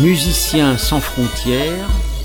Musiciens sans frontières.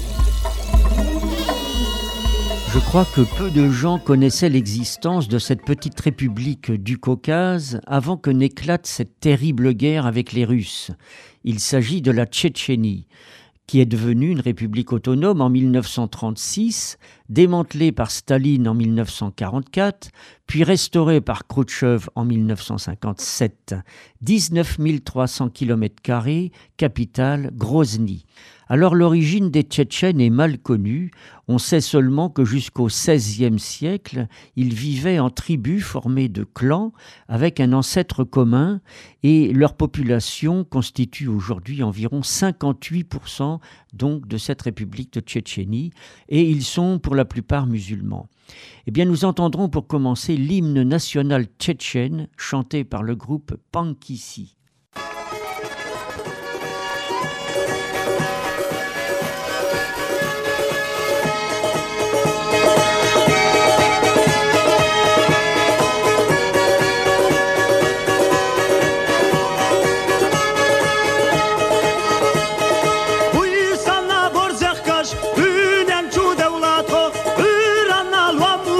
Je crois que peu de gens connaissaient l'existence de cette petite république du Caucase avant que n'éclate cette terrible guerre avec les Russes. Il s'agit de la Tchétchénie, qui est devenue une république autonome en 1936, démantelée par Staline en 1944, puis restaurée par Khrouchtchev en 1957. 19 300 km², capitale Grozny. Alors l'origine des Tchétchènes est mal connue. On sait seulement que jusqu'au XVIe siècle, ils vivaient en tribus formées de clans avec un ancêtre commun et leur population constitue aujourd'hui environ 58% donc de cette république de Tchétchénie et ils sont pour la plupart musulmans. Eh bien, nous entendrons pour commencer l'hymne national tchétchène chanté par le groupe Pankisi.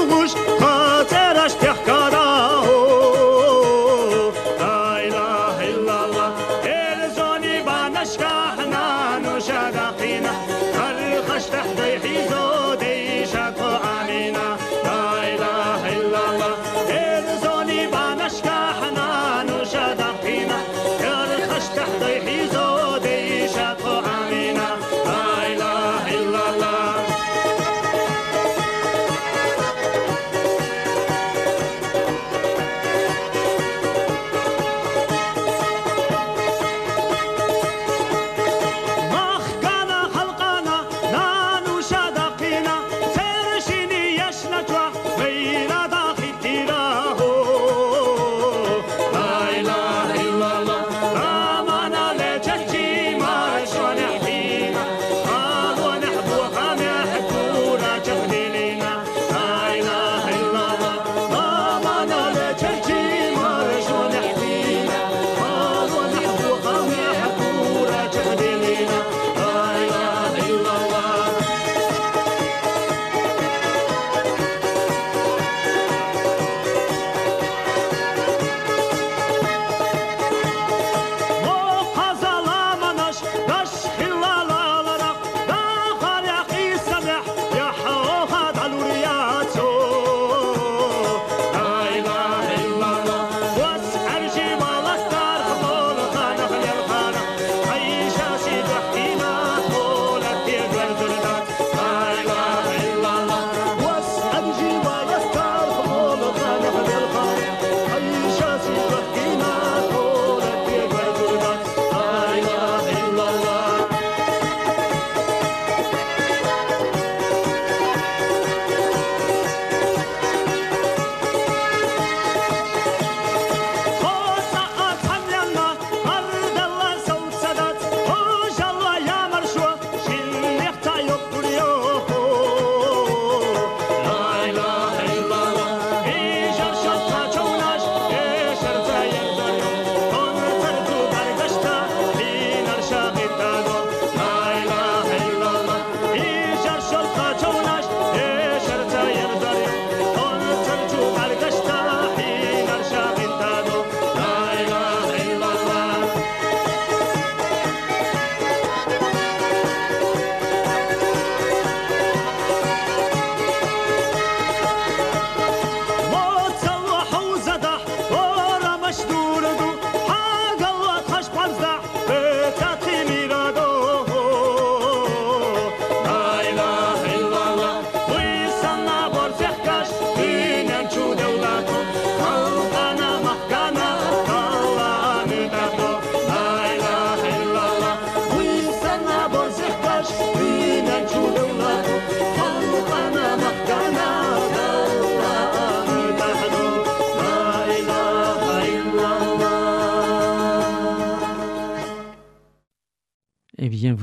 La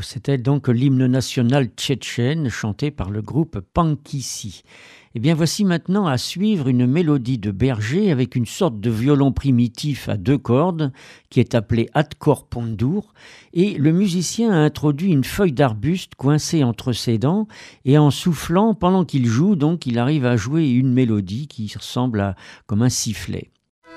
C'était donc l'hymne national tchétchène chanté par le groupe Pankissi. Eh bien voici maintenant à suivre une mélodie de berger avec une sorte de violon primitif à 2 cordes qui est appelé Atkor Pondur, et le musicien a introduit une feuille d'arbuste coincée entre ses dents, et en soufflant pendant qu'il joue, donc il arrive à jouer une mélodie qui ressemble à comme un sifflet.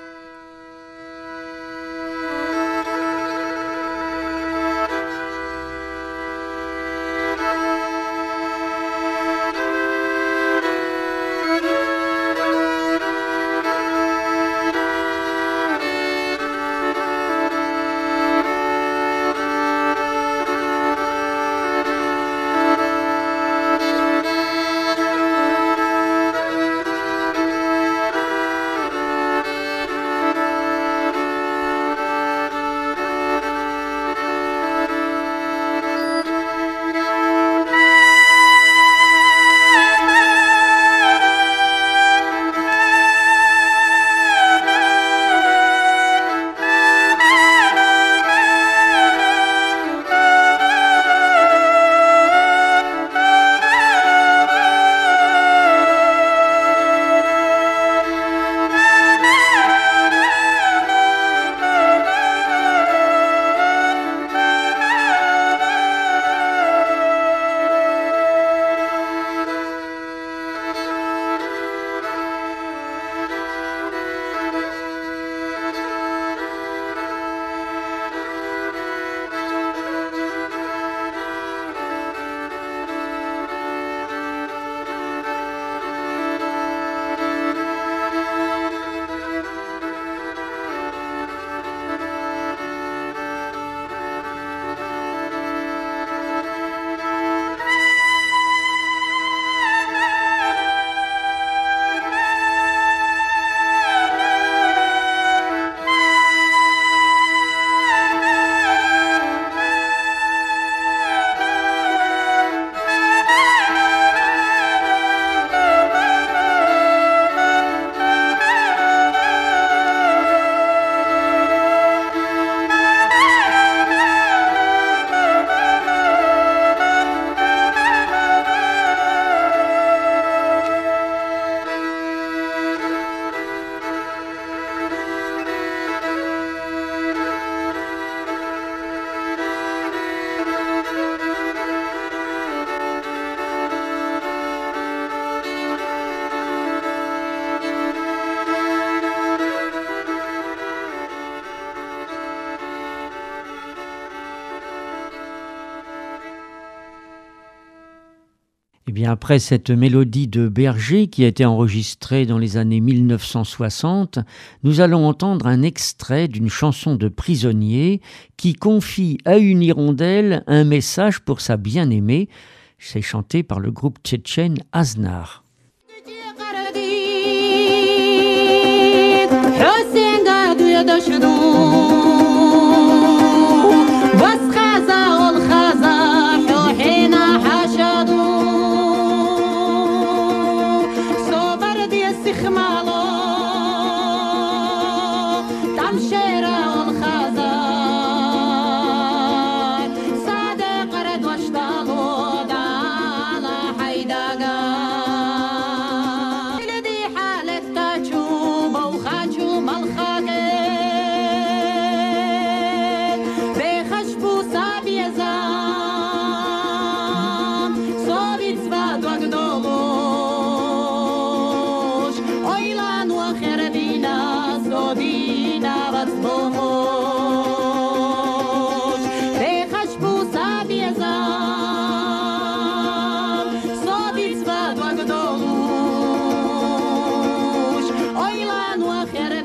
Eh bien, après cette mélodie de berger qui a été enregistrée dans les années 1960, nous allons entendre un extrait d'une chanson de prisonnier qui confie à une hirondelle un message pour sa bien-aimée. C'est chanté par le groupe tchétchène Aznar. Oilanu